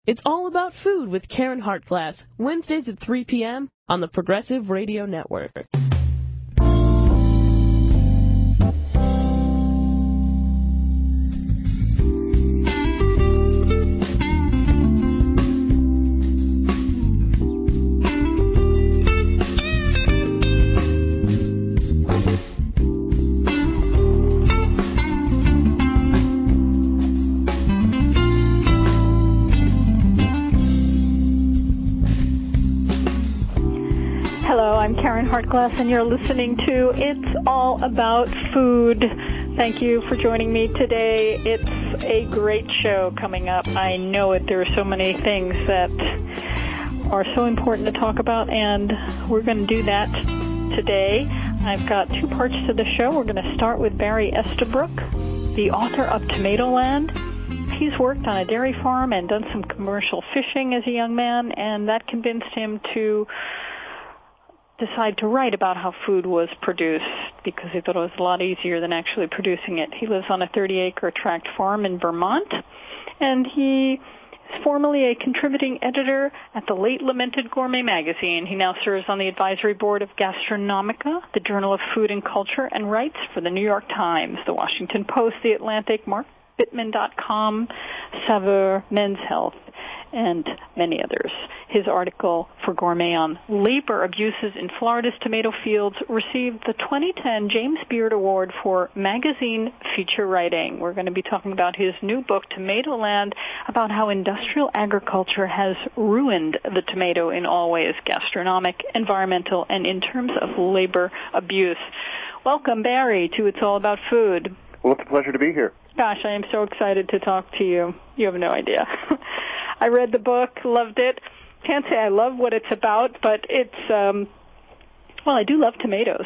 It's all about food with Karen Hartglass, Wednesdays at 3 p.m. on the Progressive Radio Network. Hartglass, and you're listening to It's All About Food. Thank you for joining me today. It's a great show coming up. I know it. There are so many things that are so important to talk about, and we're going to do that today. I've got two parts to the show. We're going to start with Barry Estabrook, the author of Tomatoland. He's worked on a dairy farm and done some commercial fishing as a young man, and that convinced him to decide to write about how food was produced because he thought it was a lot easier than actually producing it. He lives on a 30-acre tract farm in Vermont, and he is formerly a contributing editor at the late lamented Gourmet magazine. He now serves on the advisory board of Gastronomica, the Journal of Food and Culture, and writes for the New York Times, the Washington Post, the Atlantic, MarkBittman.com, Saveur, Men's Health, and many others. His article for Gourmet on labor abuses in Florida's tomato fields received the 2010 James Beard Award for magazine feature writing. We're going to be talking about his new book, Tomatoland, about how industrial agriculture has ruined the tomato in all ways, gastronomic, environmental, and in terms of labor abuse. Welcome, Barry, to It's All About Food. Well, it's a pleasure to be here. Gosh, I am so excited to talk to you. You have no idea. I read the book, loved it. Can't say I love what it's about, but it's, well, I do love tomatoes.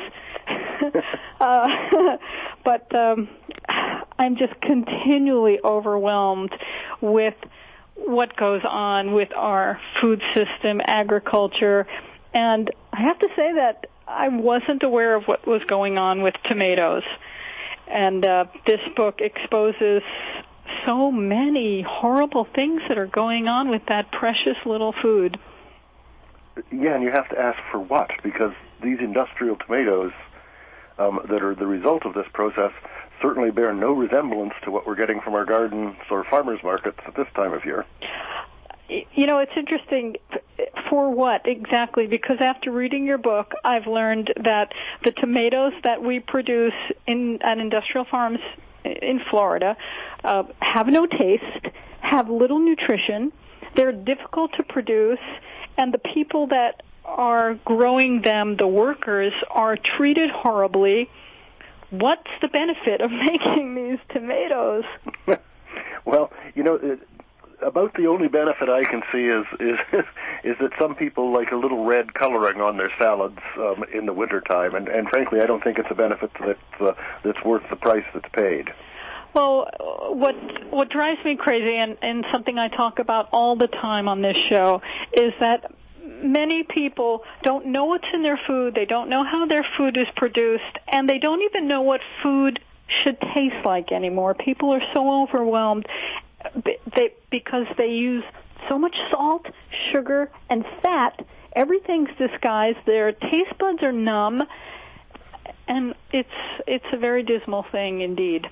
But I'm just continually overwhelmed with what goes on with our food system, agriculture, and I have to say that I wasn't aware of what was going on with tomatoes. And this book exposes so many horrible things that are going on with that precious little food. Yeah, and you have to ask for what, because these industrial tomatoes that are the result of this process certainly bear no resemblance to what we're getting from our gardens or farmers markets at this time of year. You know, it's interesting. For what exactly? Because after reading your book, I've learned that the tomatoes that we produce at industrial farms in Florida have no taste, have little nutrition, they're difficult to produce, and the people that are growing them, the workers, are treated horribly. What's the benefit of making these tomatoes? Well, you know, about the only benefit I can see is that some people like a little red coloring on their salads in the wintertime, and frankly, I don't think it's a benefit that's worth the price that's paid. Well, what drives me crazy, and something I talk about all the time on this show, is that many people don't know what's in their food, they don't know how their food is produced, and they don't even know what food should taste like anymore. People are so overwhelmed because they use so much salt, sugar, and fat. Everything's disguised. Their taste buds are numb, and it's a very dismal thing indeed.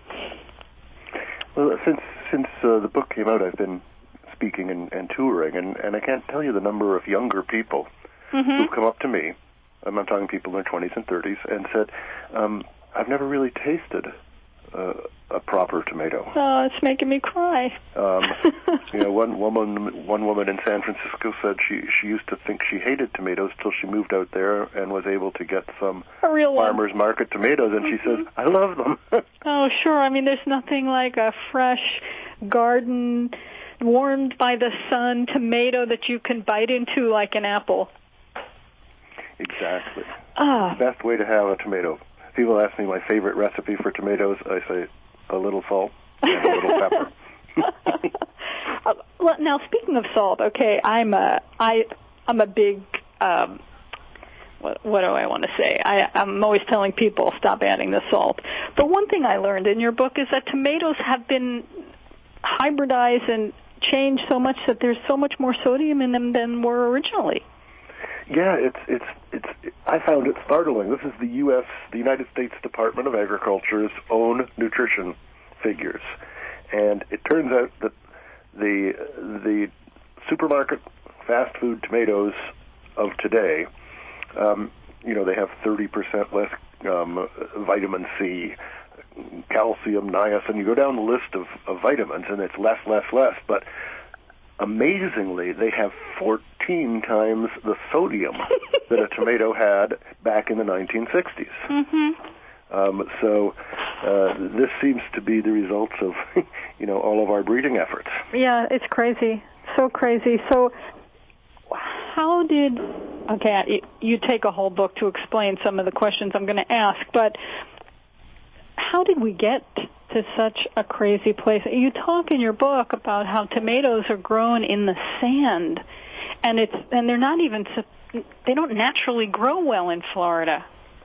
Well, since the book came out, I've been speaking and touring, and I can't tell you the number of younger people who've come up to me, I'm not talking people in their 20s and 30s, and said, I've never really tasted a proper tomato. Oh, it's making me cry. You know, one woman in San Francisco said she used to think she hated tomatoes till she moved out there and was able to get some farmers market tomatoes, and she says, I love them. Oh, sure. I mean, there's nothing like a fresh garden, warmed by the sun tomato that you can bite into like an apple. Exactly. The best way to have a tomato. People ask me my favorite recipe for tomatoes. I say a little salt and a little pepper. Well, now, speaking of salt, okay, I'm a big, what do I want to say? I'm always telling people stop adding the salt. But one thing I learned in your book is that tomatoes have been hybridized and changed so much that there's so much more sodium in them than were originally. Yeah, I found it startling. This is the United States Department of Agriculture's own nutrition figures, and it turns out that the supermarket fast food tomatoes of today, they have 30% less vitamin C, calcium, niacin. You go down the list of vitamins, and it's less. But amazingly, they have 14 times the sodium that a tomato had back in the 1960s. Mm-hmm. So this seems to be the results of, all of our breeding efforts. Yeah, it's crazy. So crazy. So how did... Okay, you take a whole book to explain some of the questions I'm going to ask, but how did we get to such a crazy place? You talk in your book about how tomatoes are grown in the sand, and they're not even... They don't naturally grow well in Florida.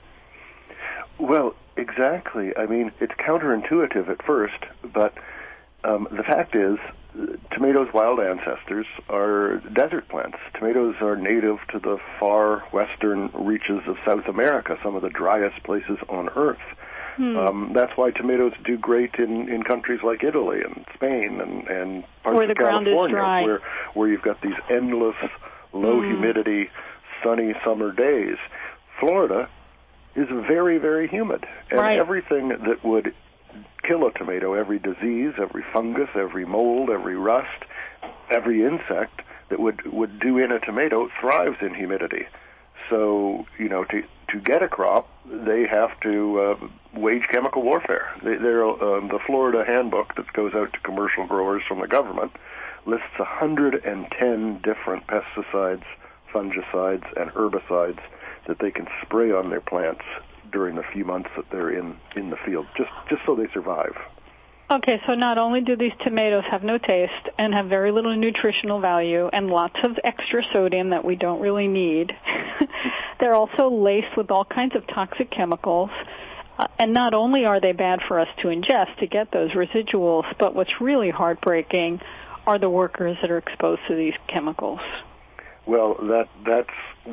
Well, exactly. I mean, it's counterintuitive at first, but the fact is, tomatoes' wild ancestors are desert plants. Tomatoes are native to the far western reaches of South America, some of the driest places on Earth. That's why tomatoes do great in countries like Italy and Spain and parts where the of California, ground is dry. where you've got these endless, low humidity, sunny summer days. Florida is very, very humid, and everything that would kill a tomato, every disease, every fungus, every mold, every rust, every insect that would do in a tomato thrives in humidity. So, to get a crop, they have to wage chemical warfare. The Florida handbook that goes out to commercial growers from the government lists 110 different pesticides, fungicides, and herbicides that they can spray on their plants during the few months that they're in the field, just so they survive. Okay, so not only do these tomatoes have no taste and have very little nutritional value and lots of extra sodium that we don't really need, they're also laced with all kinds of toxic chemicals. And not only are they bad for us to ingest to get those residuals, but what's really heartbreaking are the workers that are exposed to these chemicals. Well, that's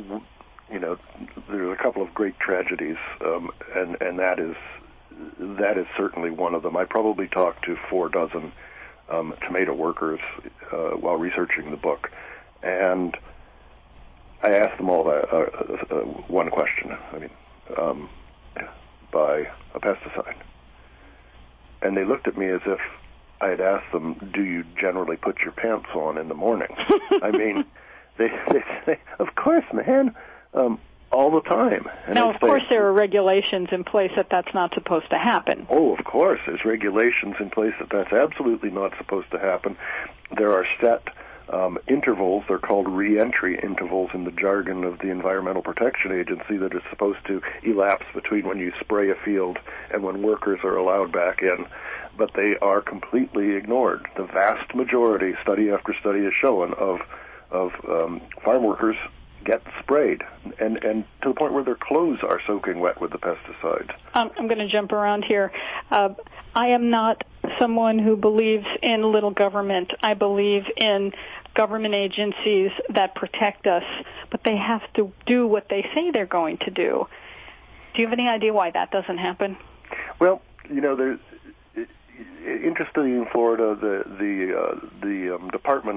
there's a couple of great tragedies, and that is certainly one of them. I probably talked to 4 dozen tomato workers while researching the book, and I asked them all one question. By a pesticide, and they looked at me as if I had asked them, "Do you generally put your pants on in the morning?" I mean, they say, "Of course, man." All the time. And now, of course, there are regulations in place that's not supposed to happen. Oh, of course. There's regulations in place that's absolutely not supposed to happen. There are set intervals. They're called re-entry intervals in the jargon of the Environmental Protection Agency that is supposed to elapse between when you spray a field and when workers are allowed back in. But they are completely ignored. The vast majority, study after study has shown, of farm workers get sprayed, and to the point where their clothes are soaking wet with the pesticides. I'm going to jump around here. I am not someone who believes in little government. I believe in government agencies that protect us, but they have to do what they say they're going to do. Do you have any idea why that doesn't happen? Well, there's interestingly in Florida, the department.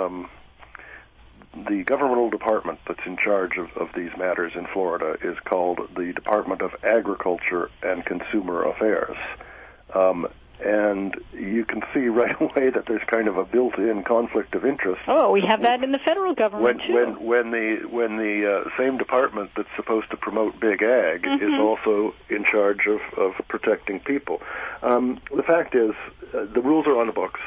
The governmental department that's in charge of these matters in Florida is called the Department of Agriculture and Consumer Affairs. And you can see right away that there's kind of a built-in conflict of interest. Oh, we have that in the federal government, too. When the same department that's supposed to promote big ag is also in charge of protecting people. The fact is, the rules are on the books.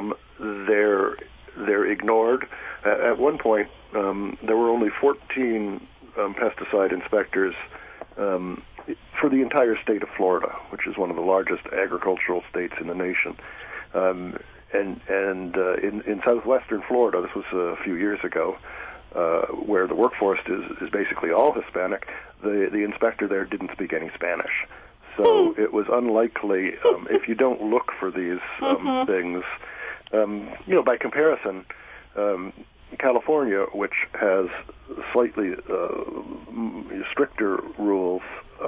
They're ignored. At one point, there were only 14 pesticide inspectors for the entire state of Florida, which is one of the largest agricultural states in the nation. And in southwestern Florida, this was a few years ago, where the workforce is basically all Hispanic, the inspector there didn't speak any Spanish. So it was unlikely, if you don't look for these things, By comparison, California, which has slightly stricter rules,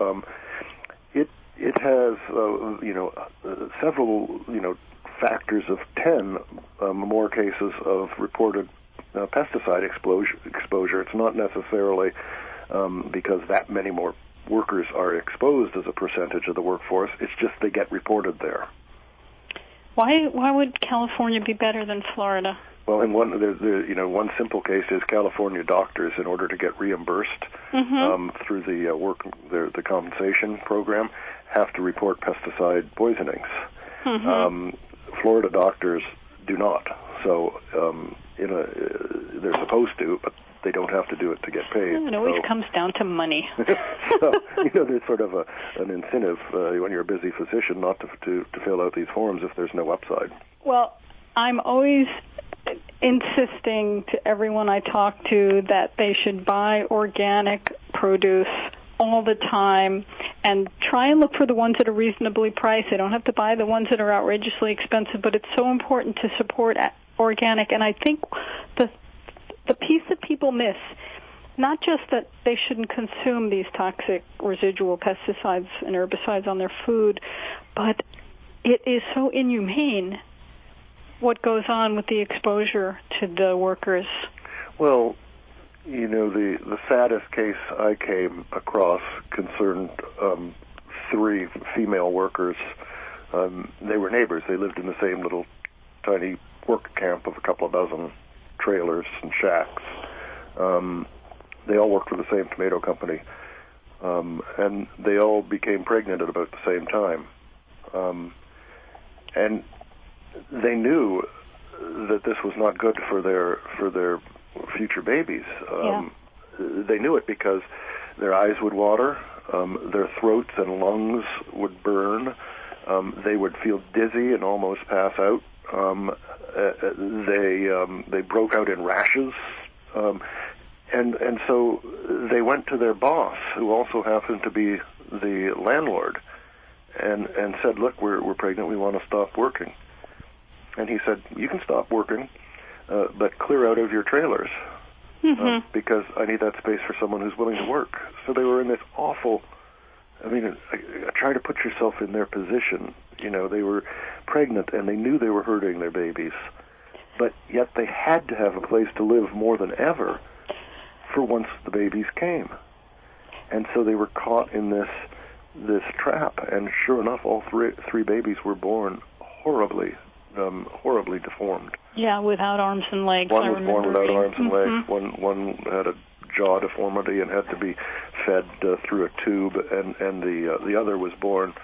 it has several factors of 10 more cases of reported pesticide exposure. It's not necessarily because that many more workers are exposed as a percentage of the workforce. It's just they get reported there. Why would California be better than Florida? Well, in one simple case is California doctors, in order to get reimbursed through the compensation program, have to report pesticide poisonings. Florida doctors do not. So they're supposed to, but they don't have to do it to get paid. It always comes down to money. So, there's sort of an incentive when you're a busy physician not to fill out these forms if there's no upside. Well, I'm always insisting to everyone I talk to that they should buy organic produce all the time and try and look for the ones that are reasonably priced. They don't have to buy the ones that are outrageously expensive, but it's so important to support organic. And I think the piece that people miss, not just that they shouldn't consume these toxic residual pesticides and herbicides on their food, but it is so inhumane what goes on with the exposure to the workers. Well, the saddest case I came across concerned 3 female workers. They were neighbors. They lived in the same little tiny work camp of a couple of dozen trailers and shacks. They all worked for the same tomato company, and they all became pregnant at about the same time. And they knew that this was not good for their future babies. They knew it because their eyes would water, their throats and lungs would burn, they would feel dizzy and almost pass out. They broke out in rashes, and so they went to their boss, who also happened to be the landlord, and said, "Look, we're pregnant. We want to stop working." And he said, "You can stop working, but clear out of your trailers, because I need that space for someone who's willing to work." So they were in this awful. Try to put yourself in their position. They were pregnant and they knew they were hurting their babies, but yet they had to have a place to live more than ever for once the babies came. And so they were caught in this trap. And sure enough, all three babies were born horribly deformed. Yeah, without arms and legs. One was born without arms and legs. One had a jaw deformity and had to be fed through a tube, and the other was born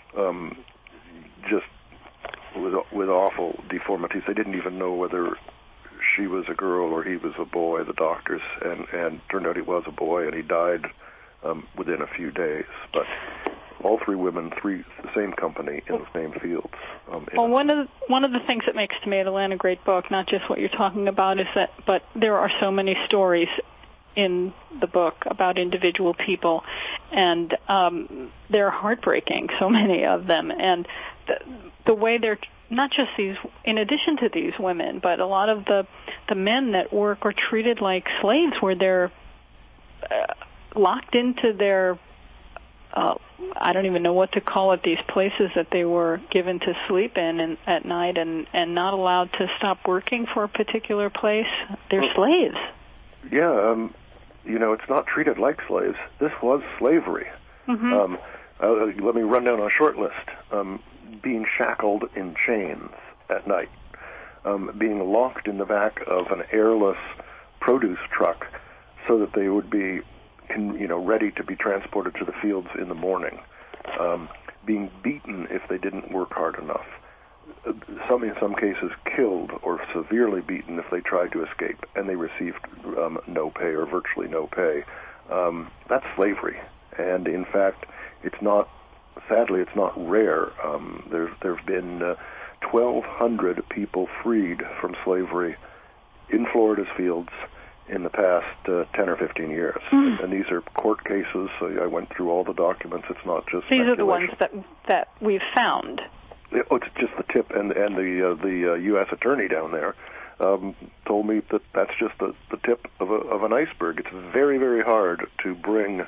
just with awful deformities. They didn't even know whether she was a girl or he was a boy, the doctors, and turned out he was a boy, and he died within a few days. But all 3 women, the same company in the same fields. Well, one of the things that makes Tomatoland a great book, not just what you're talking about, is that, but there are so many stories in the book about individual people, and they're heartbreaking, so many of them, and the way they're not just these, in addition to these women, but a lot of the men that work are treated like slaves, where they're locked into their I don't even know what to call it, these places that they were given to sleep in at night, and not allowed to stop working for a particular place. They're slaves. Yeah, it's not treated like slaves. This was slavery. Let me run down a short list. Being shackled in chains at night, being locked in the back of an airless produce truck so that they would be ready to be transported to the fields in the morning, being beaten if they didn't work hard enough, in some cases killed or severely beaten if they tried to escape, and they received no pay or virtually no pay. That's slavery, and in fact, sadly, it's not rare. There have been 1,200 people freed from slavery in Florida's fields in the past 10 or 15 years. And these are court cases. I went through all the documents. It's not just These are the ones that we've found. it's just the tip, and the U.S. attorney down there told me that that's just the tip of an iceberg. It's very, very hard to bring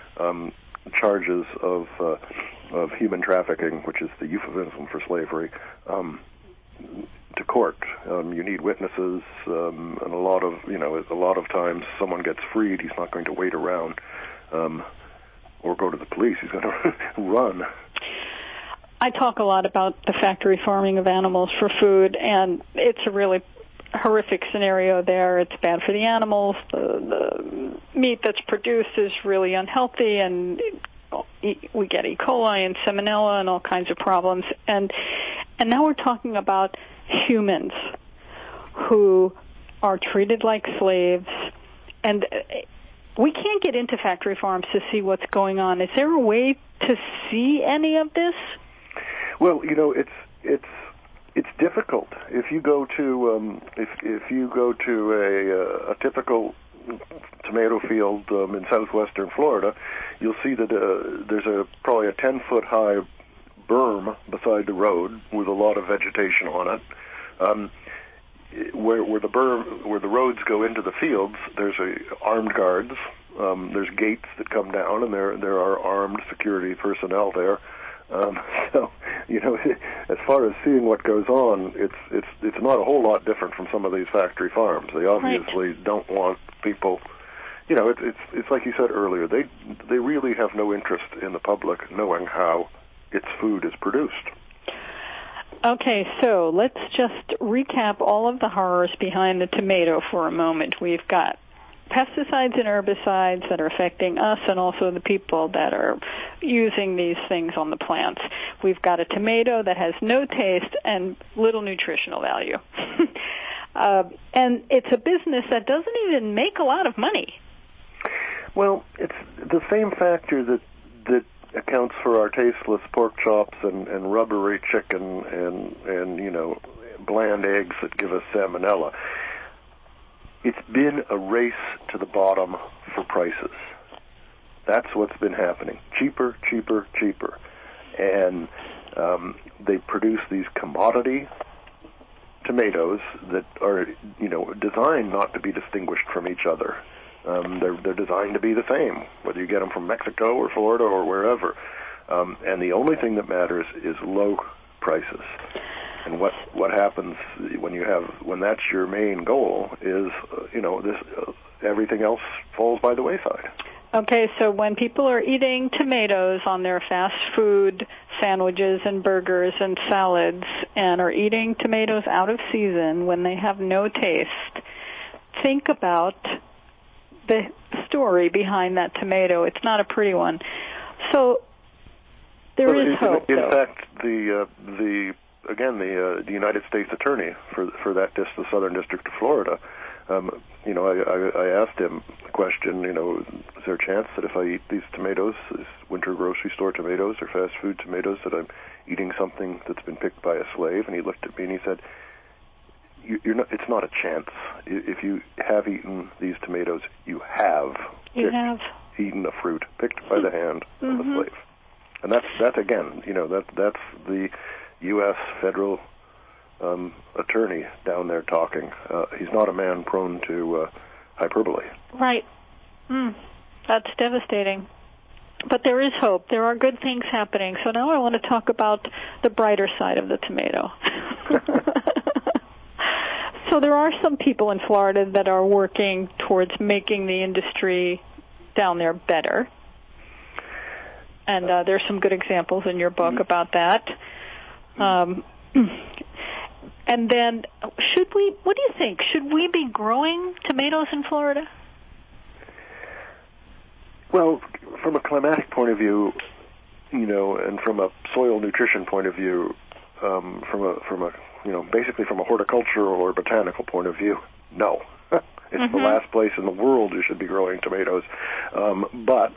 charges of human trafficking, which is the euphemism for slavery, to court. You need witnesses, and a lot of times someone gets freed. He's not going to wait around or go to the police. He's going to run. I talk a lot about the factory farming of animals for food, and it's a really horrific scenario there. It's bad for the animals. The meat that's produced is really unhealthy, and we get E. coli and salmonella and all kinds of problems. And now we're talking about humans who are treated like slaves, and we can't get into factory farms to see what's going on. Is there a way to see any of this? Well, it's difficult. If you go to if you go to a typical tomato field in southwestern Florida, you'll see that there's probably a 10-foot high berm beside the road with a lot of vegetation on it. Where the roads go into the fields, there's armed guards. There's gates that come down, and there are armed security personnel there. So, as far as seeing what goes on, it's not a whole lot different from some of these factory farms. They obviously don't want people. It's like you said earlier. They really have no interest in the public knowing how its food is produced. Okay, so let's just recap all of the horrors behind the tomato for a moment. We've got pesticides and herbicides that are affecting us and also the people that are using these things on the plants. We've got a tomato that has no taste and little nutritional value. And it's a business that doesn't even make a lot of money. Well, it's the same factor that accounts for our tasteless pork chops and rubbery chicken and bland eggs that give us salmonella. It's been a race to the bottom for prices. That's what's been happening. Cheaper, cheaper, cheaper. And they produce these commodity tomatoes that are, designed not to be distinguished from each other. They're designed to be the same, whether you get them from Mexico or Florida or wherever. And the only thing that matters is low prices. And what happens when that's your main goal is, everything else falls by the wayside. Okay, so when people are eating tomatoes on their fast food sandwiches and burgers and salads and are eating tomatoes out of season when they have no taste, think about the story behind that tomato. It's not a pretty one. So there is hope. In fact, the United States Attorney for the Southern District of Florida, I asked him the question, is there a chance that if I eat these tomatoes, these winter grocery store tomatoes or fast food tomatoes, that I'm eating something that's been picked by a slave? And he looked at me and he said, it's not a chance. If you have eaten these tomatoes, you have eaten a fruit picked by the hand of a slave. And that's again, that's the U.S. federal attorney down there talking. He's not a man prone to hyperbole. Right. That's devastating. But there is hope. There are good things happening. So now I want to talk about the brighter side of the tomato. So there are some people in Florida that are working towards making the industry down there better. And there's some good examples in your book about that. And then, what do you think? Should we be growing tomatoes in Florida? Well, from a climatic point of view, and from a soil nutrition point of view, basically from a horticultural or botanical point of view, no. It's the last place in the world you should be growing tomatoes. But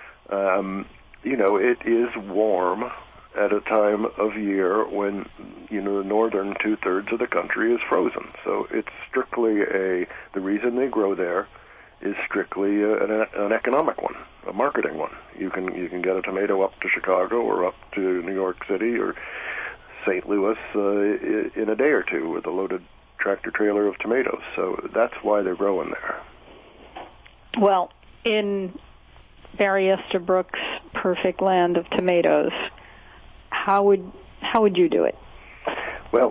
it is warm at a time of year when, the northern 2/3 of the country is frozen. So it's strictly the reason they grow there is strictly an economic one, a marketing one. You can get a tomato up to Chicago or up to New York City or St. Louis in a day or two with a loaded tractor trailer of tomatoes. So that's why they're growing there. Well, in Barry Estabrook's perfect land of tomatoes, how would you do it? Well,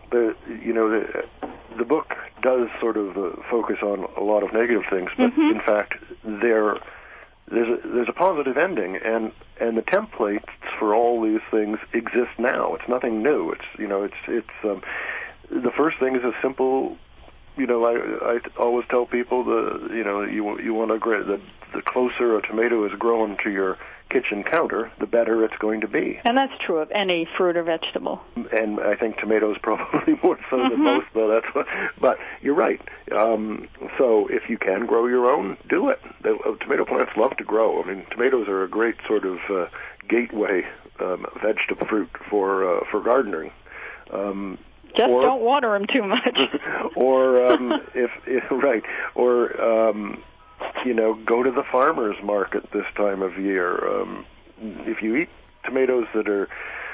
the book does sort of focus on a lot of negative things, but in fact, there's a positive ending, and the templates for all these things exist now. It's nothing new. It's the first thing is a simple. I always tell people you want to the closer a tomato is grown to your kitchen counter, the better it's going to be. And that's true of any fruit or vegetable. And I think tomatoes probably more so than most, though. But you're right. So if you can grow your own, do it. Tomato plants love to grow. I mean, tomatoes are a great sort of gateway vegetable fruit for gardening. Don't water them too much. Or go to the farmer's market this time of year. If you eat tomatoes that are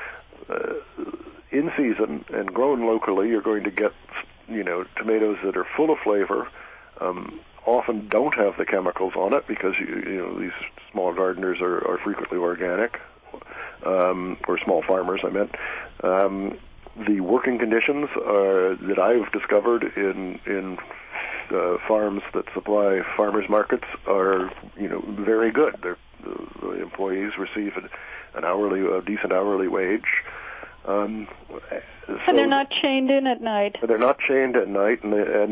in season and grown locally, you're going to get, tomatoes that are full of flavor, often don't have the chemicals on it because, these small gardeners are frequently organic, or small farmers, I meant. The working conditions that I've discovered in farms that supply farmers markets are, very good. The employees receive a decent hourly wage. And they're not chained in at night. They're not chained at night,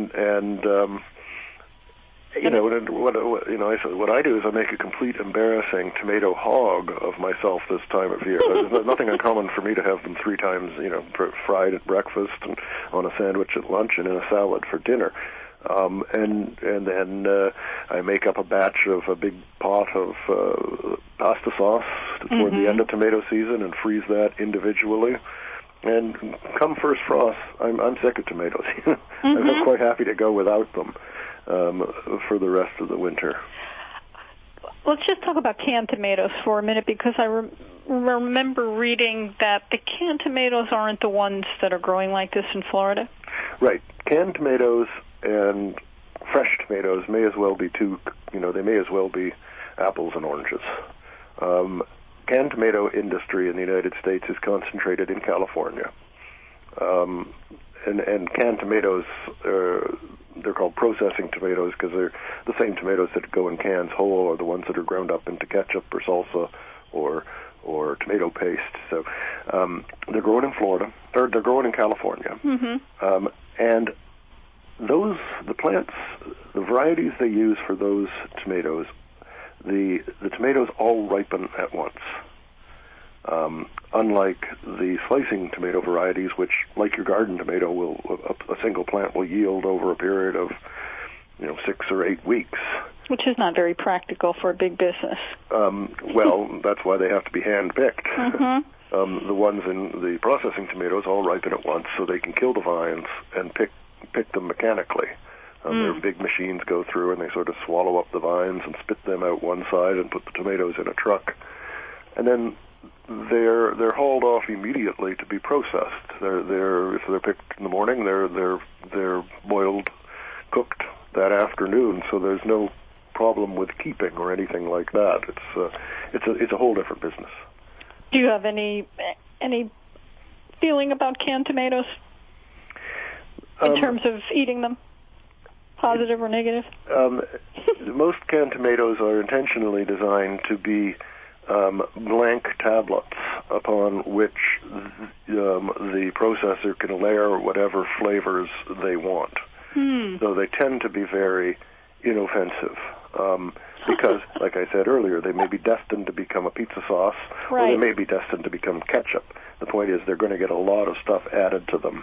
what I do is I make a complete embarrassing tomato hog of myself this time of year. There's nothing uncommon for me to have them 3 times, fried at breakfast and on a sandwich at lunch and in a salad for dinner. And then I make up a batch of a big pot of pasta sauce toward the end of tomato season and freeze that individually. And come first frost, I'm sick of tomatoes. I'm quite happy to go without them for the rest of the winter. Let's just talk about canned tomatoes for a minute, because I remember reading that the canned tomatoes aren't the ones that are growing like this in Florida. Right. Canned tomatoes and fresh tomatoes may as well be they may as well be apples and oranges. Canned tomato industry in the United States is concentrated in California. And canned tomatoes, they're called processing tomatoes because they're the same tomatoes that go in cans whole, or the ones that are ground up into ketchup or salsa or tomato paste. So they're grown in Florida, or they're grown in California. And the plants, the varieties they use for those tomatoes, the tomatoes all ripen at once. Unlike the slicing tomato varieties, which, like your garden tomato, a single plant will yield over a period of 6 or 8 weeks. Which is not very practical for a big business. Well, that's why they have to be hand-picked. The ones in the processing tomatoes all ripen at once, so they can kill the vines and pick them mechanically. Their big machines go through and they sort of swallow up the vines and spit them out one side and put the tomatoes in a truck. And then they're hauled off immediately to be processed. If they're picked in the morning, they're boiled, cooked that afternoon. So there's no problem with keeping or anything like that. It's a whole different business. Do you have any feeling about canned tomatoes in terms of eating them, positive or negative? Most canned tomatoes are intentionally designed to be blank tablets upon which the processor can layer whatever flavors they want. So they tend to be very inoffensive because, like I said earlier, they may be destined to become a pizza sauce, or they may be destined to become ketchup. The point is they're going to get a lot of stuff added to them.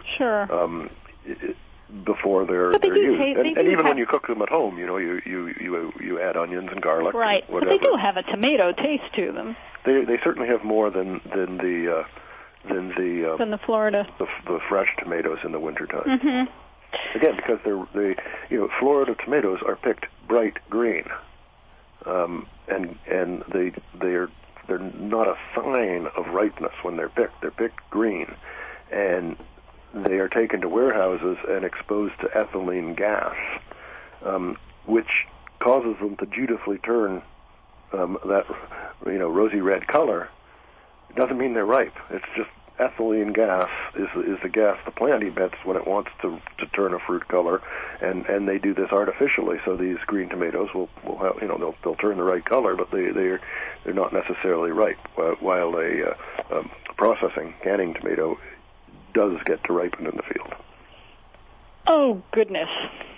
Before they're used, and even when you cook them at home, you add onions and garlic, right? And whatever. But they do have a tomato taste to them. They certainly have more than the Florida the fresh tomatoes in the wintertime. Again, because Florida tomatoes are picked bright green, and they're not a sign of ripeness when they're picked. They're picked green. and they are taken to warehouses and exposed to ethylene gas, which causes them to dutifully turn that rosy red color. It doesn't mean they're ripe. It's just ethylene gas is the gas the plant emits when it wants to turn a fruit color, and they do this artificially. So these green tomatoes will have, they'll turn the right color, but they're not necessarily ripe. While a processing canning tomato does get to ripen in the field. Oh goodness.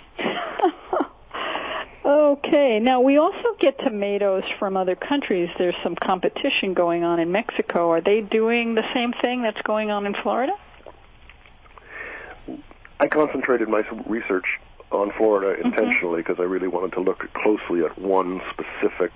Okay, now we also get tomatoes from other countries. There's some competition going on in Mexico. Are they doing the same thing that's going on in Florida? I concentrated my research on Florida intentionally because I really wanted to look closely at one specific,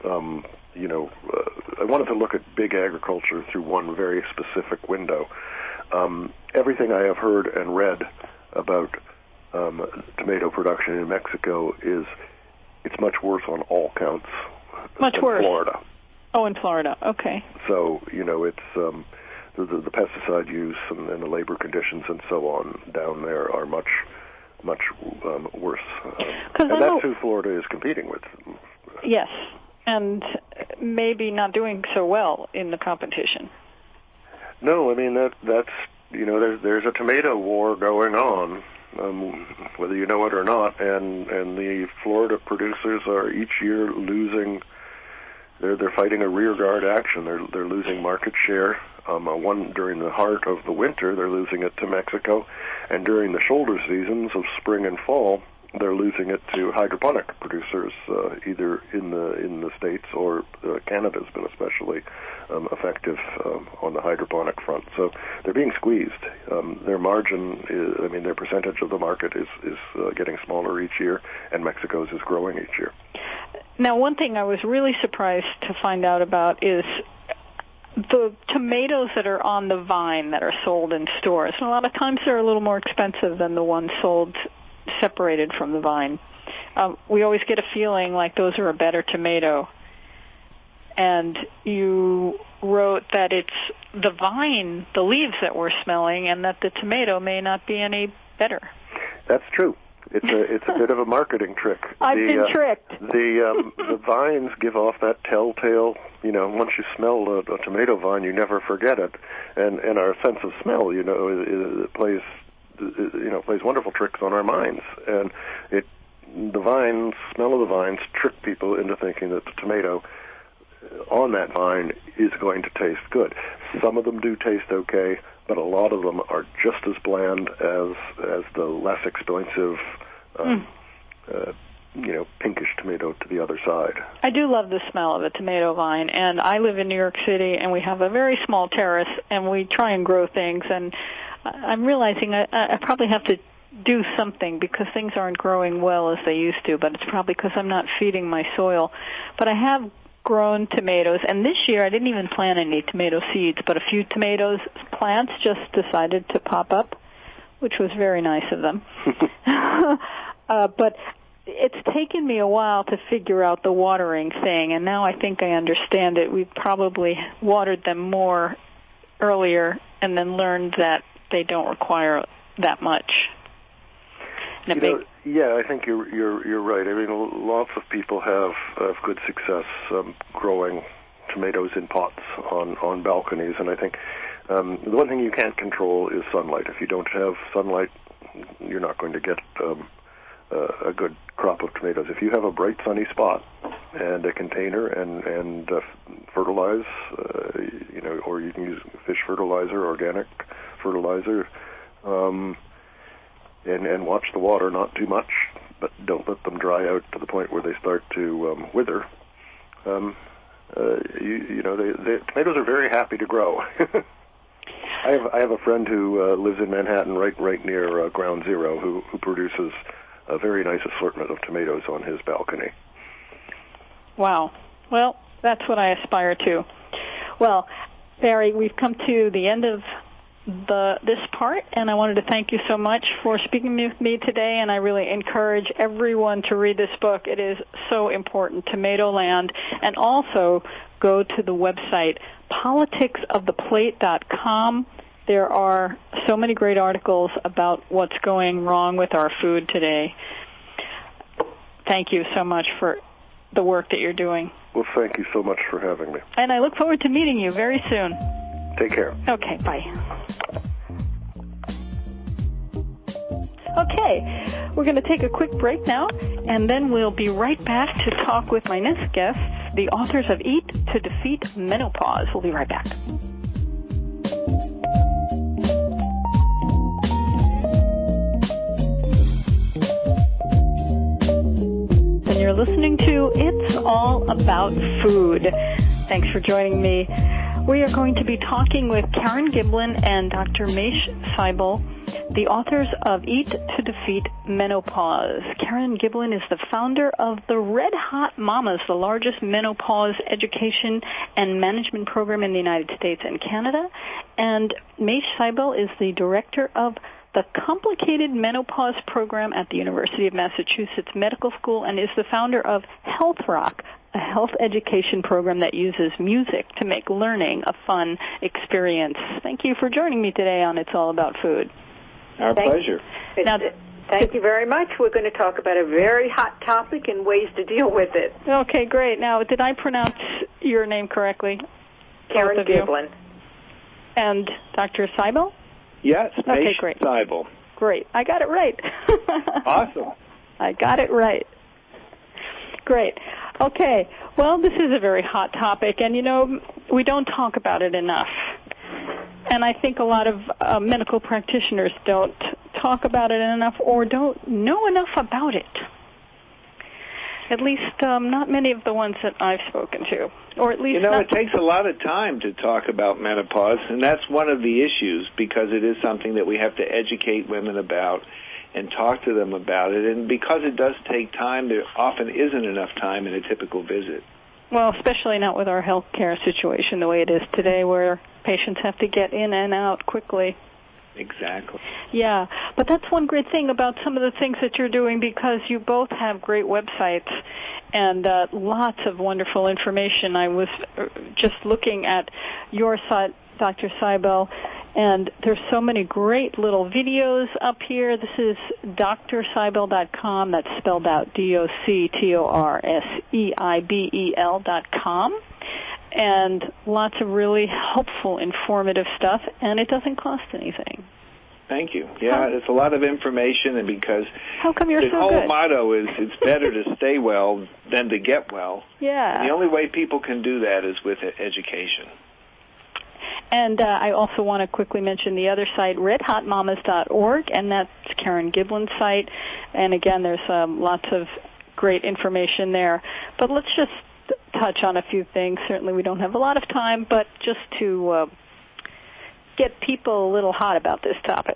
I wanted to look at big agriculture through one very specific window. Everything I have heard and read about tomato production in Mexico is it's much worse on all counts much than worse. Florida. Oh, in Florida, okay. So, it's the pesticide use and the labor conditions and so on down there are much worse. And that's who Florida is competing with. Yes, and maybe not doing so well in the competition. No, I mean, that's there's a tomato war going on. Whether you know it or not, and the Florida producers are each year losing. They're fighting a rearguard action. They're losing market share. One during the heart of the winter, they're losing it to Mexico, and during the shoulder seasons of spring and fall, they're losing it to hydroponic producers, either in the States or Canada's been especially effective on the hydroponic front. So they're being squeezed. Their margin their percentage of the market is getting smaller each year, and Mexico's is growing each year. Now, one thing I was really surprised to find out about is the tomatoes that are on the vine that are sold in stores. And a lot of times they're a little more expensive than the ones sold separated from the vine. We always get a feeling like those are a better tomato. And you wrote that it's the vine, the leaves that we're smelling, and that the tomato may not be any better. That's true. It's a bit of a marketing trick. I've been tricked. The vines give off that telltale, once you smell a tomato vine, you never forget it. And our sense of smell, it plays wonderful tricks on our minds. And the smell of the vines trick people into thinking that the tomato on that vine is going to taste good. Some of them do taste okay, but a lot of them are just as bland as the less expensive, pinkish tomato to the other side. I do love the smell of a tomato vine, and I live in New York City, and we have a very small terrace, and we try and grow things, and I'm realizing I probably have to do something because things aren't growing well as they used to, but it's probably because I'm not feeding my soil. But I have grown tomatoes, and this year I didn't even plant any tomato seeds, but a few tomatoes plants just decided to pop up, which was very nice of them. But it's taken me a while to figure out the watering thing, and now I think I understand it. We probably watered them more earlier and then learned that they don't require that much. Yeah, I think you're right. I mean, lots of people have good success growing tomatoes in pots on balconies, and I think the one thing you can't control is sunlight. If you don't have sunlight, you're not going to get a good crop of tomatoes. If you have a bright sunny spot and a container and fertilize, or you can use fish fertilizer, organic fertilizer. And watch the water, not too much, but don't let them dry out to the point where they start to wither. The tomatoes are very happy to grow. I have a friend who lives in Manhattan, right near Ground Zero, who produces a very nice assortment of tomatoes on his balcony. Wow. Well, that's what I aspire to. Well, Barry, we've come to the end of this part, and I wanted to thank you so much for speaking with me today, and I really encourage everyone to read this book. It is so important, Tomatoland, and also go to the website politicsoftheplate.com There are so many great articles about what's going wrong with our food today. Thank you so much for the work that you're doing. Well, thank you so much for having me. And I look forward to meeting you very soon. Take care. Okay, bye. Okay, we're going to take a quick break now, and then we'll be right back to talk with my next guests, the authors of Eat to Defeat Menopause. We'll be right back. And you're listening to It's All About Food. Thanks for joining me. We are going to be talking with Karen Giblin and Dr. Mesh Seibel, the authors of Eat to Defeat Menopause. Karen Giblin is the founder of the Red Hot Mamas, the largest menopause education and management program in the United States and Canada. And Mesh Seibel is the director of the Complicated Menopause Program at the University of Massachusetts Medical School and is the founder of Health Rock, a health education program that uses music to make learning a fun experience. Thank you for joining me today on It's All About Food. Our pleasure. Now, Thank you very much. We're going to talk about a very hot topic and ways to deal with it. Okay, great. Now, did I pronounce your name correctly? Karen Giblin. And Dr. Seibel? Yes, okay, great. Seibel. Great. I got it right. Awesome. I got it right. Great. Okay. Well, this is a very hot topic, and, you know, we don't talk about it enough. And I think a lot of medical practitioners don't talk about it enough or don't know enough about it. At least not many of the ones that I've spoken to. Or at least it takes a lot of time to talk about menopause, and that's one of the issues because it is something that we have to educate women about and talk to them about it. And because it does take time, there often isn't enough time in a typical visit. Well, especially not with our health care situation the way it is today where patients have to get in and out quickly. Exactly. Yeah, but that's one great thing about some of the things that you're doing because you both have great websites and lots of wonderful information. I was just looking at your site, Dr. Seibel, and there's so many great little videos up here. This is drseibel.com. That's spelled out DOCTORSEIBEL.com. And lots of really helpful, informative stuff, and it doesn't cost anything. Thank you. Yeah, it's a lot of information, and because how come you're the so whole good? motto is it's better to stay well than to get well. Yeah. And the only way people can do that is with education. And I also want to quickly mention the other site, redhotmamas.org, and that's Karen Giblin's site. And again, there's lots of great information there. But let's just touch on a few things. Certainly we don't have a lot of time, but just to get people a little hot about this topic.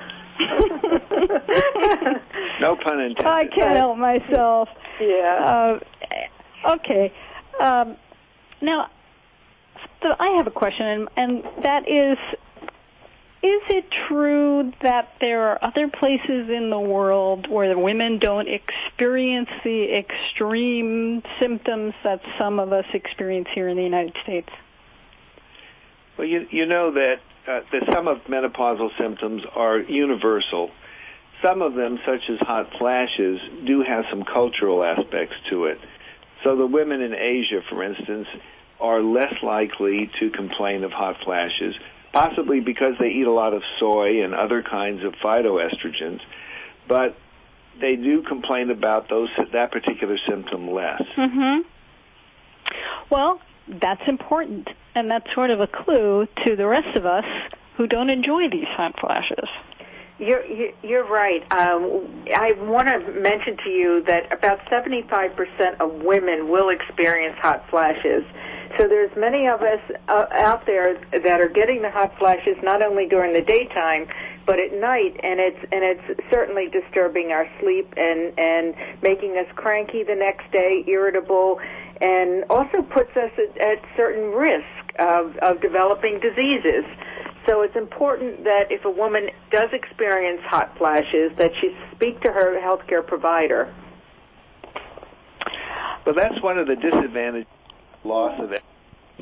No pun intended. I can't help myself. Yeah. Okay. Now, I have a question, and that is it true that there are other places in the world where the women don't experience the extreme symptoms that some of us experience here in the United States? Well, you know that some of menopausal symptoms are universal. Some of them, such as hot flashes, do have some cultural aspects to it. So the women in Asia, for instance, are less likely to complain of hot flashes, possibly because they eat a lot of soy and other kinds of phytoestrogens, but they do complain about that particular symptom less. Mm-hmm. Well, that's important, and that's sort of a clue to the rest of us who don't enjoy these hot flashes. You're right. I want to mention to you that about 75% of women will experience hot flashes. So there's many of us out there that are getting the hot flashes not only during the daytime but at night, and it's certainly disturbing our sleep and making us cranky the next day, irritable, and also puts us at certain risk of developing diseases. So it's important that if a woman does experience hot flashes, that she speak to her healthcare provider. But that's one of the disadvantages of loss of it.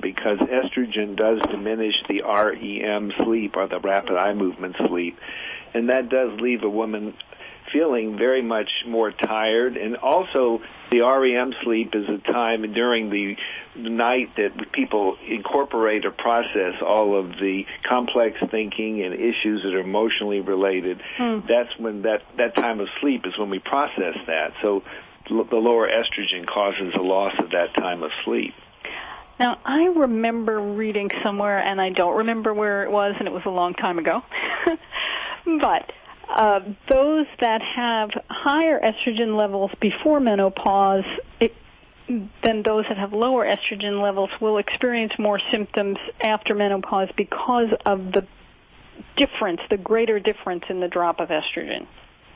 because estrogen does diminish the REM sleep, or the rapid eye movement sleep, and that does leave a woman feeling very much more tired. And also the REM sleep is a time during the night that people incorporate or process all of the complex thinking and issues that are emotionally related. That's when that time of sleep is when we process that. So the lower estrogen causes a loss of that time of sleep. Now, I remember reading somewhere, and I don't remember where it was, and it was a long time ago, but those that have higher estrogen levels before menopause than those that have lower estrogen levels will experience more symptoms after menopause because of the greater difference in the drop of estrogen.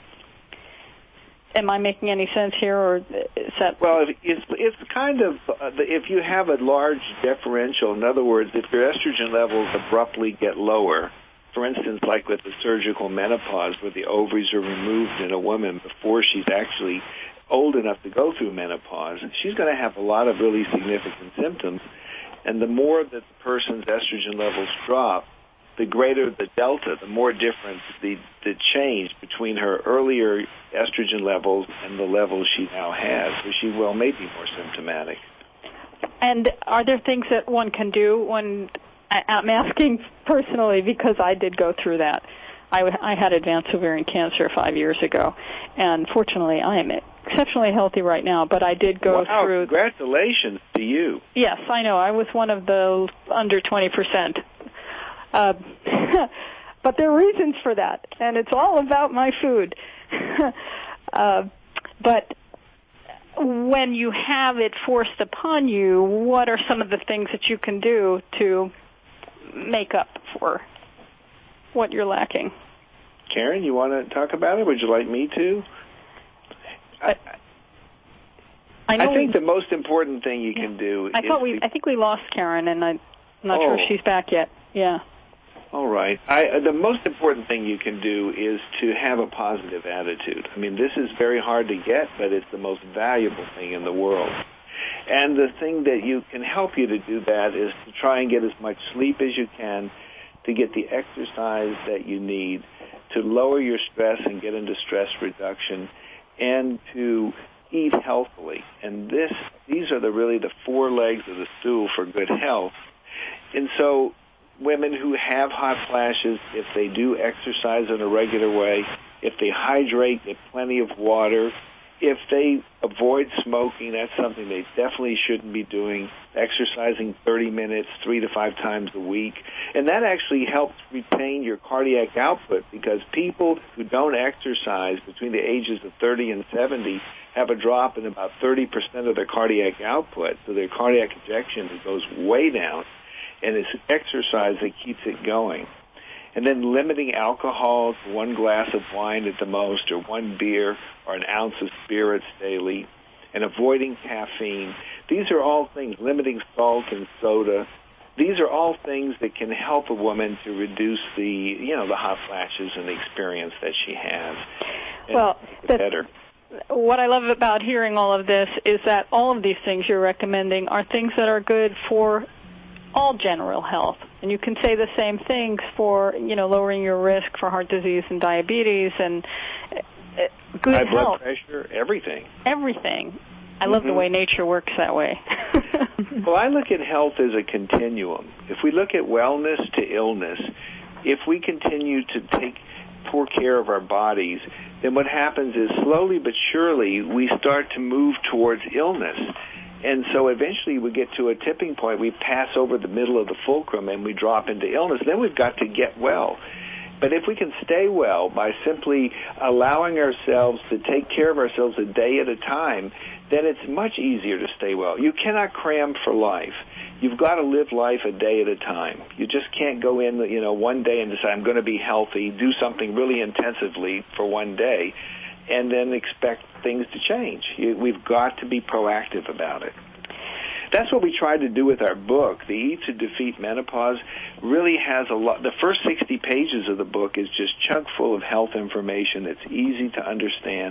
Am I making any sense here, or is that... Well, it's kind of, if you have a large differential, in other words, if your estrogen levels abruptly get lower, for instance, like with the surgical menopause, where the ovaries are removed in a woman before she's actually old enough to go through menopause, she's going to have a lot of really significant symptoms. And the more that the person's estrogen levels drop, the greater the delta, the more difference the change between her earlier estrogen levels and the levels she now has. So she may be more symptomatic. And are there things that one can do when... I'm asking personally because I did go through that. I had advanced ovarian cancer 5 years ago, and fortunately I am exceptionally healthy right now, but I did go through... Congratulations to you. Yes, I know. I was one of the under 20%. But there are reasons for that, and it's all about my food. But when you have it forced upon you, what are some of the things that you can do to make up for what you're lacking? Karen, you want to talk about it? Would you like me to? I think the most important thing you can do I think we lost Karen, and I'm not sure if she's back yet. Yeah. All right. The most important thing you can do is to have a positive attitude. I mean, this is very hard to get, but it's the most valuable thing in the world. And the thing that can help you to do that is to try and get as much sleep as you can, to get the exercise that you need, to lower your stress and get into stress reduction, and to eat healthily. And these are really the four legs of the stool for good health. And so women who have hot flashes, if they do exercise in a regular way, if they hydrate, get plenty of water, if they avoid smoking, that's something they definitely shouldn't be doing, exercising 30 minutes 3 to 5 times a week. And that actually helps retain your cardiac output, because people who don't exercise between the ages of 30 and 70 have a drop in about 30% of their cardiac output. So their cardiac ejection goes way down, and it's exercise that keeps it going. And then limiting alcohol to 1 glass of wine at the most, or 1 beer, or an ounce of spirits daily, and avoiding caffeine. These are all things, limiting salt and soda. These are all things that can help a woman to reduce the hot flashes and the experience that she has. Well, better. What I love about hearing all of this is that all of these things you're recommending are things that are good for all general health. And you can say the same things for, lowering your risk for heart disease and diabetes and good high health. Blood pressure, everything. Everything. I love the way nature works that way. Well, I look at health as a continuum. If we look at wellness to illness, if we continue to take poor care of our bodies, then what happens is slowly but surely we start to move towards illness. And so eventually we get to a tipping point. We pass over the middle of the fulcrum and we drop into illness. Then we've got to get well. But if we can stay well by simply allowing ourselves to take care of ourselves a day at a time, then it's much easier to stay well. You cannot cram for life. You've got to live life a day at a time. You just can't go in, one day and decide I'm going to be healthy, do something really intensively for one day, and then expect things to change. We've got to be proactive about it. That's what we tried to do with our book. The Eat to Defeat Menopause really has a lot. The first 60 pages of the book is just chock full of health information that's easy to understand.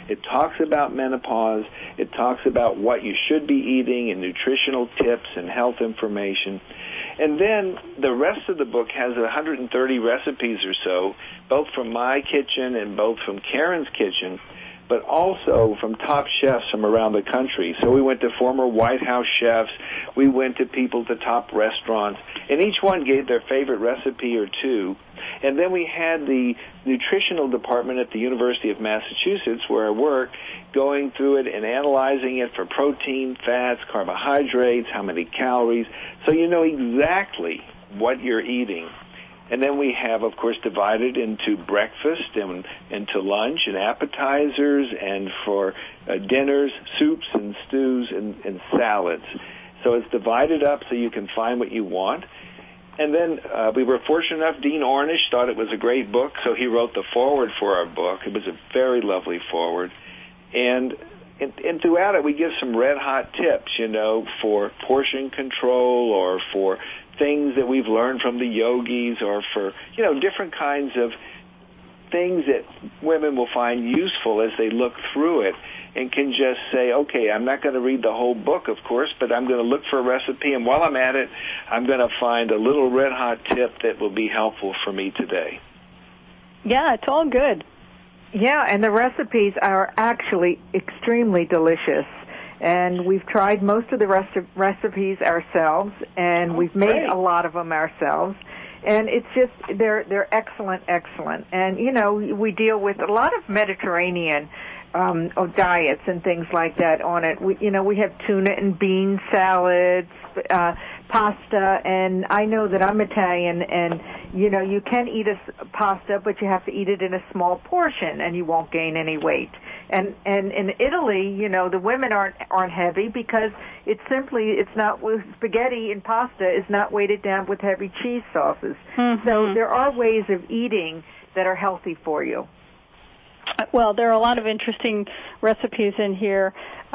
It talks about menopause. It talks about what you should be eating and nutritional tips and health information. And then the rest of the book has 130 recipes or so, both from my kitchen and both from Karen's kitchen, but also from top chefs from around the country. So we went to former White House chefs. We went to people at the top restaurants, and each one gave their favorite recipe or two. And then we had the nutritional department at the University of Massachusetts, where I work, going through it and analyzing it for protein, fats, carbohydrates, how many calories, so you know exactly what you're eating. And then we have, of course, divided into breakfast and into lunch and appetizers and for dinners, soups and stews and salads. So it's divided up so you can find what you want. And then we were fortunate enough, Dean Ornish thought it was a great book, so he wrote the foreword for our book. It was a very lovely foreword. And throughout it, we give some red-hot tips, you know, for portion control or for things that we've learned from the yogis or for, you know, different kinds of things that women will find useful as they look through it and can just say, okay, I'm not going to read the whole book, of course, but I'm going to look for a recipe, and while I'm at it, I'm going to find a little red-hot tip that will be helpful for me today. Yeah, it's all good. Yeah, and the recipes are actually extremely delicious. And we've tried most of the recipes ourselves, and we've made a lot of them ourselves. And it's just, they're excellent. And, you know, we deal with a lot of Mediterranean diets and things like that on it. We have tuna and bean salads, pasta, and I know that I'm Italian, and, you know, you can eat a pasta, but you have to eat it in a small portion, and you won't gain any weight. And in Italy, you know, the women aren't heavy because it's not with spaghetti and pasta is not weighted down with heavy cheese sauces. Mm-hmm. So there are ways of eating that are healthy for you. Well, there are a lot of interesting recipes in here.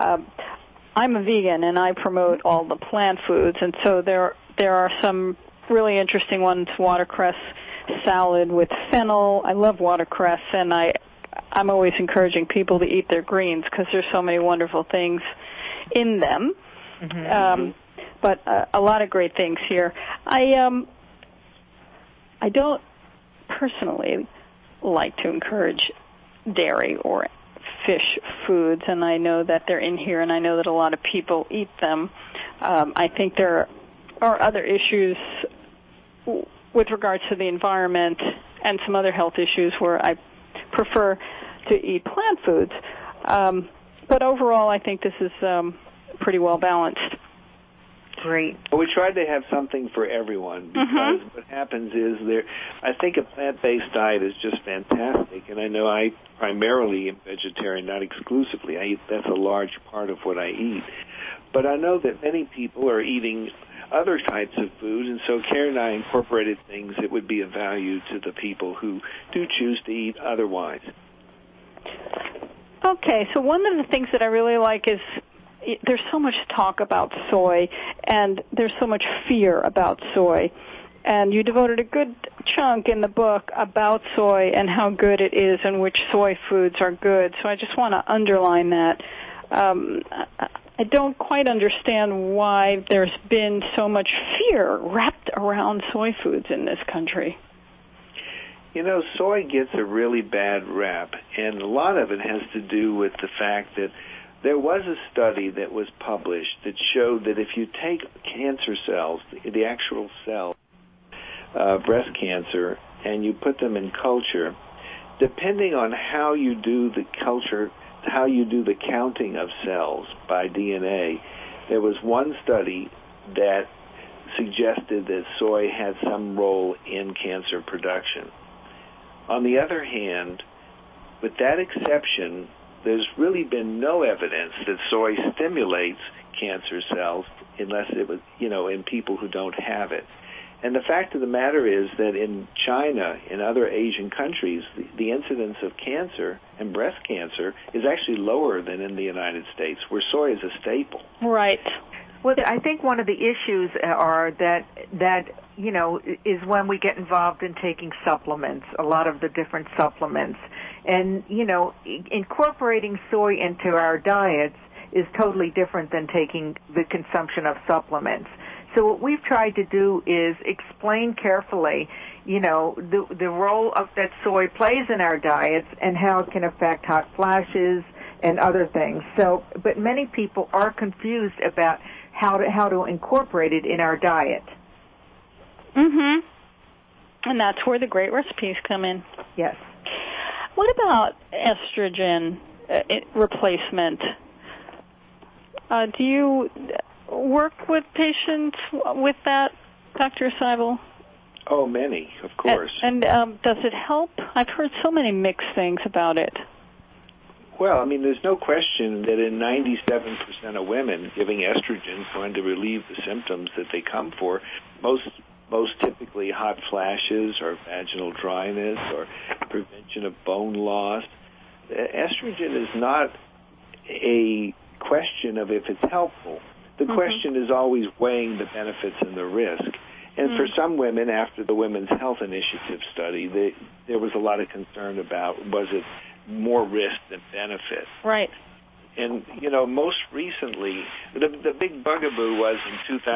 I'm a vegan, and I promote all the plant foods, and so there are some really interesting ones. Watercress salad with fennel. I love watercress, and I'm always encouraging people to eat their greens because there's so many wonderful things in them. Mm-hmm. But a lot of great things here. I don't personally like to encourage dairy or fish foods, and I know that they're in here, and I know that a lot of people eat them. I think there are other issues with regards to the environment and some other health issues where I prefer to eat plant foods. But overall, I think this is pretty well balanced. Great. Well, we tried to have something for everyone because what happens is I think a plant-based diet is just fantastic, and I know I primarily am vegetarian, not exclusively. That's a large part of what I eat. But I know that many people are eating other types of food, and so Karen and I incorporated things that would be of value to the people who do choose to eat otherwise. Okay, so one of the things that I really like is there's so much talk about soy, and there's so much fear about soy. And you devoted a good chunk in the book about soy and how good it is and which soy foods are good. So I just want to underline that. I don't quite understand why there's been so much fear wrapped around soy foods in this country. You know, soy gets a really bad rap, and a lot of it has to do with the fact that there was a study that was published that showed that if you take cancer cells, the actual cells, breast cancer, and you put them in culture, depending on how you do the culture, how you do the counting of cells by DNA, there was one study that suggested that soy had some role in cancer production. On the other hand, with that exception, there's really been no evidence that soy stimulates cancer cells unless it was, in people who don't have it. And the fact of the matter is that in China and other Asian countries, the incidence of cancer and breast cancer is actually lower than in the United States, where soy is a staple. Right. Well, I think one of the issues are that is when we get involved in taking supplements, a lot of the different supplements. And, incorporating soy into our diets is totally different than taking the consumption of supplements. So what we've tried to do is explain carefully, the role that soy plays in our diets and how it can affect hot flashes and other things. So, but many people are confused about how to incorporate it in our diet. Mhm. And that's where the great recipes come in. Yes. What about estrogen replacement? Do you work with patients with that, Dr. Seibel? Oh, many, of course. And does it help? I've heard so many mixed things about it. Well, there's no question that in 97% of women, giving estrogen is going to relieve the symptoms that they come for. Most typically hot flashes or vaginal dryness or prevention of bone loss. Estrogen is not a question of if it's helpful. The question is always weighing the benefits and the risk. And for some women, after the Women's Health Initiative study, there was a lot of concern about was it more risk than benefit. Right. And, most recently, the big bugaboo was in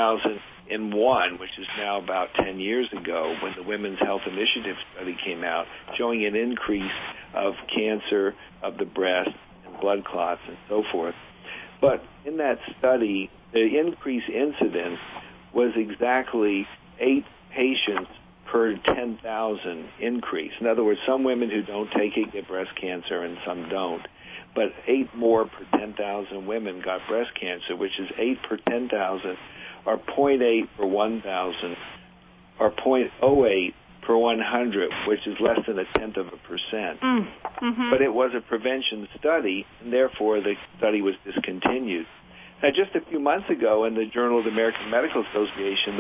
2001, which is now about 10 years ago, when the Women's Health Initiative study came out, showing an increase of cancer of the breast and blood clots and so forth. But in that study, the increased incidence was exactly 8 patients per 10,000 increase. In other words, some women who don't take it get breast cancer and some don't. But 8 more per 10,000 women got breast cancer, which is 8 per 10,000, or 0.8 per 1,000, or 0.08 per 100, which is less than 0.1%. Mm-hmm. But it was a prevention study, and therefore the study was discontinued. Now, just a few months ago in the Journal of the American Medical Association,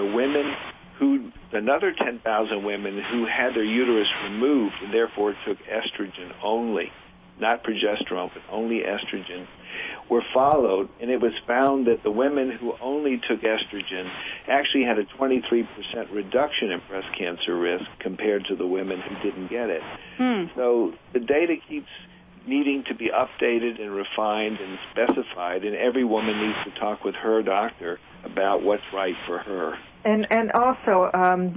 another 10,000 women who had their uterus removed and therefore took estrogen only, not progesterone, but only estrogen, were followed, and it was found that the women who only took estrogen actually had a 23% reduction in breast cancer risk compared to the women who didn't get it. So the data keeps needing to be updated and refined and specified, and every woman needs to talk with her doctor about what's right for her. And also,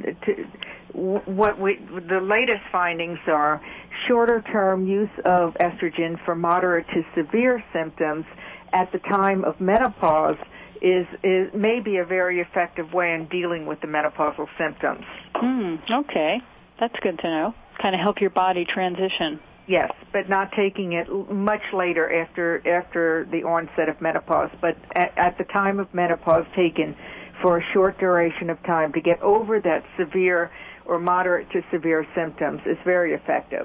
the latest findings are shorter-term use of estrogen for moderate to severe symptoms at the time of menopause is may be a very effective way in dealing with the menopausal symptoms. Okay, that's good to know. Kind of help your body transition. Yes, but not taking it much later after the onset of menopause, but at the time of menopause taken for a short duration of time to get over that severe or moderate to severe symptoms is very effective.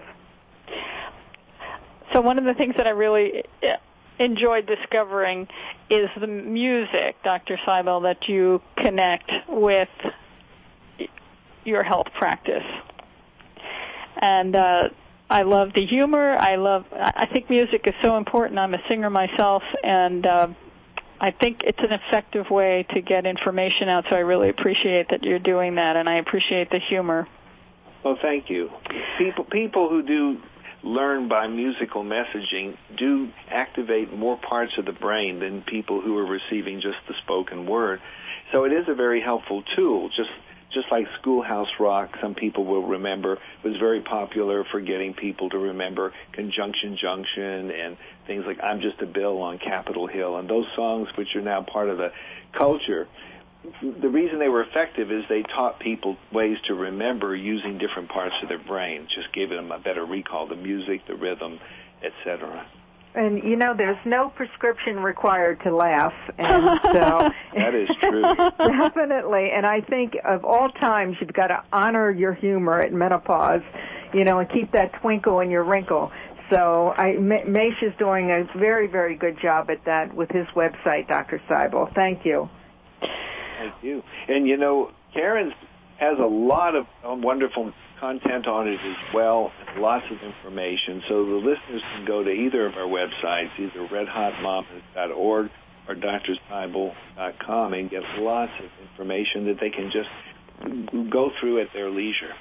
So one of the things that I really enjoyed discovering is the music, Dr. Seibel, that you connect with your health practice. And I love the humor. I think music is so important. I'm a singer myself, and I think it's an effective way to get information out, so I really appreciate that you're doing that, and I appreciate the humor. Well, thank you. People who do learn by musical messaging do activate more parts of the brain than people who are receiving just the spoken word. So it is a very helpful tool, just like Schoolhouse Rock, some people will remember, was very popular for getting people to remember Conjunction Junction and things like I'm Just a Bill on Capitol Hill, and those songs which are now part of the culture. The reason they were effective is they taught people ways to remember using different parts of their brain, just gave them a better recall, the music, the rhythm, etc. And, there's no prescription required to laugh. And so that is true. Definitely. And I think of all times, you've got to honor your humor at menopause, and keep that twinkle in your wrinkle. So Mesh is doing a very, very good job at that with his website, Dr. Seibel. Thank you. Thank you. And, Karen's has a lot of wonderful content on it as well, and lots of information. So the listeners can go to either of our websites, either redhotmamas.org or drseibel.com, and get lots of information that they can just go through at their leisure.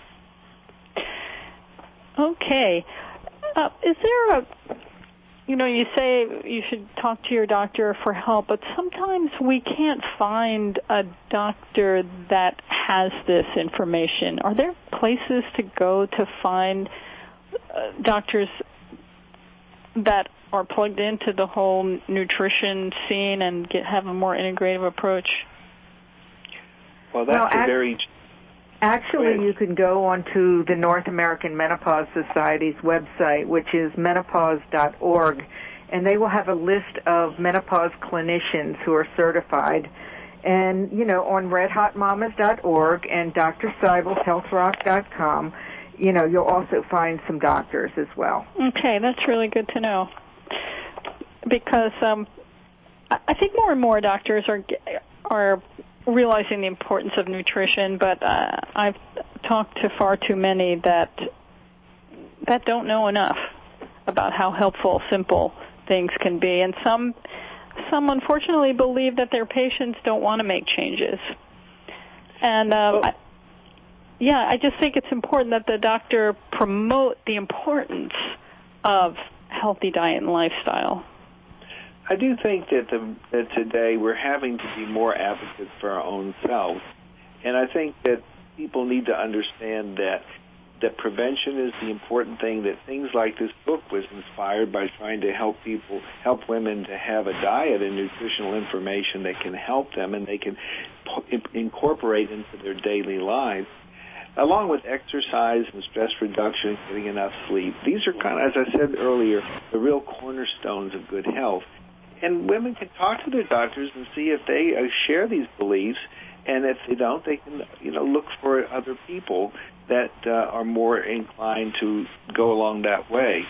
Okay. Is there you say you should talk to your doctor for help, but sometimes we can't find a doctor that has this information. Are there places to go to find doctors that are plugged into the whole nutrition scene and have a more integrative approach? Well, that's Actually, you can go onto the North American Menopause Society's website, which is menopause.org, and they will have a list of menopause clinicians who are certified. And, on redhotmamas.org and Dr. Seibel's healthrock.com, you'll also find some doctors as well. Okay, that's really good to know. Because I think more and more doctors are realizing the importance of nutrition, but I've talked to far too many that don't know enough about how helpful simple things can be, and some unfortunately believe that their patients don't want to make changes. And I just think it's important that the doctor promote the importance of healthy diet and lifestyle. I do think that today we're having to be more advocates for our own selves, and I think that people need to understand that prevention is the important thing, that things like this book was inspired by trying to help women to have a diet and nutritional information that can help them and they can incorporate into their daily lives, along with exercise and stress reduction and getting enough sleep. These are kind of, as I said earlier, the real cornerstones of good health. And women can talk to their doctors and see if they share these beliefs, and if they don't, they can, look for other people that are more inclined to go along that way.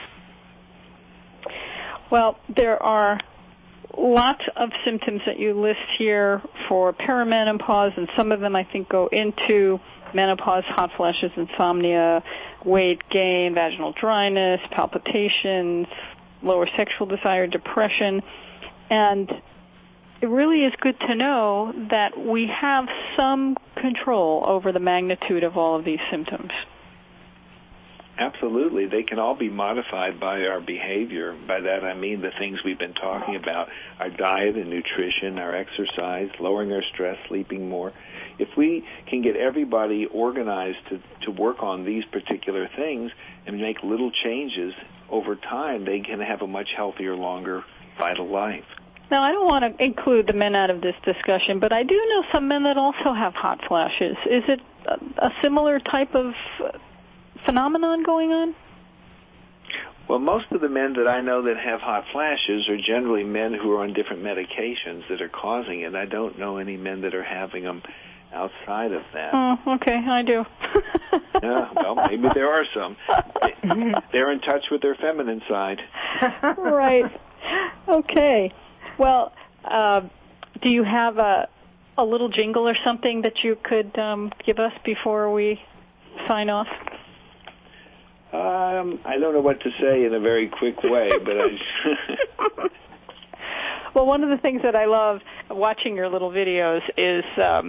Well, there are lots of symptoms that you list here for perimenopause, and some of them I think go into menopause: hot flashes, insomnia, weight gain, vaginal dryness, palpitations, lower sexual desire, depression. And it really is good to know that we have some control over the magnitude of all of these symptoms. Absolutely. They can all be modified by our behavior. By that I mean the things we've been talking about, our diet and nutrition, our exercise, lowering our stress, sleeping more. If we can get everybody organized to work on these particular things and make little changes over time, they can have a much healthier, longer, vital life. Now, I don't want to include the men out of this discussion, but I do know some men that also have hot flashes. Is it a similar type of phenomenon going on? Well, most of the men that I know that have hot flashes are generally men who are on different medications that are causing it. I don't know any men that are having them outside of that. Oh, okay, I do. Yeah, well, maybe there are some. They're in touch with their feminine side. Right. Okay. Well, do you have a little jingle or something that you could give us before we sign off? I don't know what to say in a very quick way, but Well, one of the things that I love watching your little videos is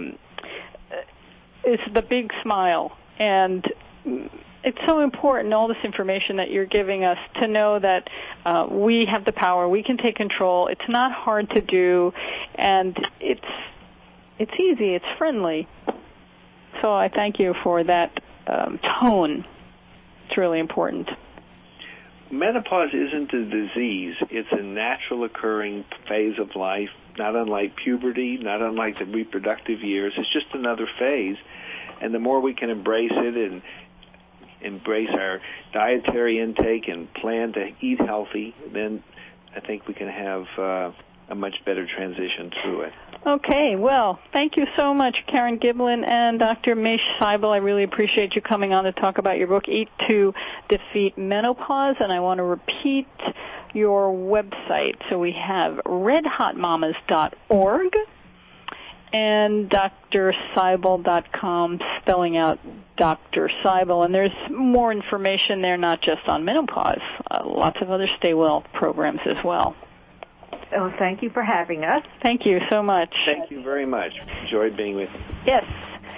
the big smile, and it's so important, all this information that you're giving us, to know that we have the power, we can take control. It's not hard to do, and it's easy, it's friendly. So I thank you for that tone. It's really important. Menopause isn't a disease. It's a natural occurring phase of life, not unlike puberty, not unlike the reproductive years. It's just another phase. And the more we can embrace it and embrace our dietary intake and plan to eat healthy, then I think we can have a much better transition through it. Okay, well, thank you so much, Karen Giblin and Dr. Mesh Seibel. I really appreciate you coming on to talk about your book, Eat to Defeat Menopause, and I want to repeat your website. So we have redhotmamas.org and drseibel.com, spelling out Dr. Seibel. And there's more information there, not just on menopause, lots of other Stay Well programs as well. Oh, thank you for having us. Thank you so much. Thank you very much. Enjoyed being with you. Yes.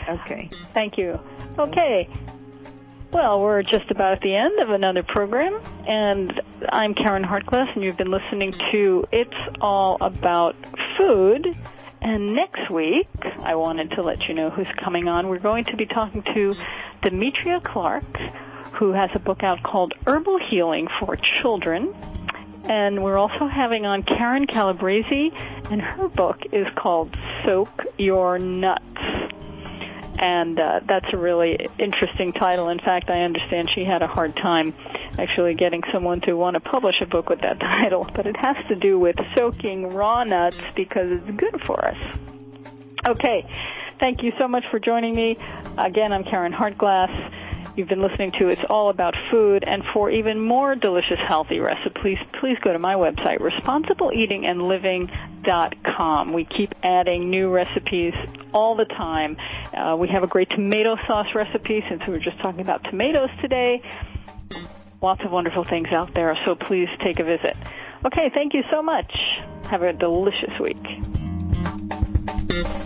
Okay. Thank you. Okay. Well, we're just about at the end of another program, and I'm Karen Hartglass, and you've been listening to It's All About Food. And next week, I wanted to let you know who's coming on. We're going to be talking to Demetria Clark, who has a book out called Herbal Healing for Children. And we're also having on Karen Calabrese, and her book is called Soak Your Nuts. And that's a really interesting title. In fact, I understand she had a hard time actually getting someone to want to publish a book with that title. But it has to do with soaking raw nuts because it's good for us. Okay. Thank you so much for joining me. Again, I'm Karen Hartglass. You've been listening to It's All About Food, and for even more delicious, healthy recipes, please go to my website, responsibleeatingandliving.com. We keep adding new recipes all the time. We have a great tomato sauce recipe, since we were just talking about tomatoes today. Lots of wonderful things out there, so please take a visit. Okay, thank you so much. Have a delicious week.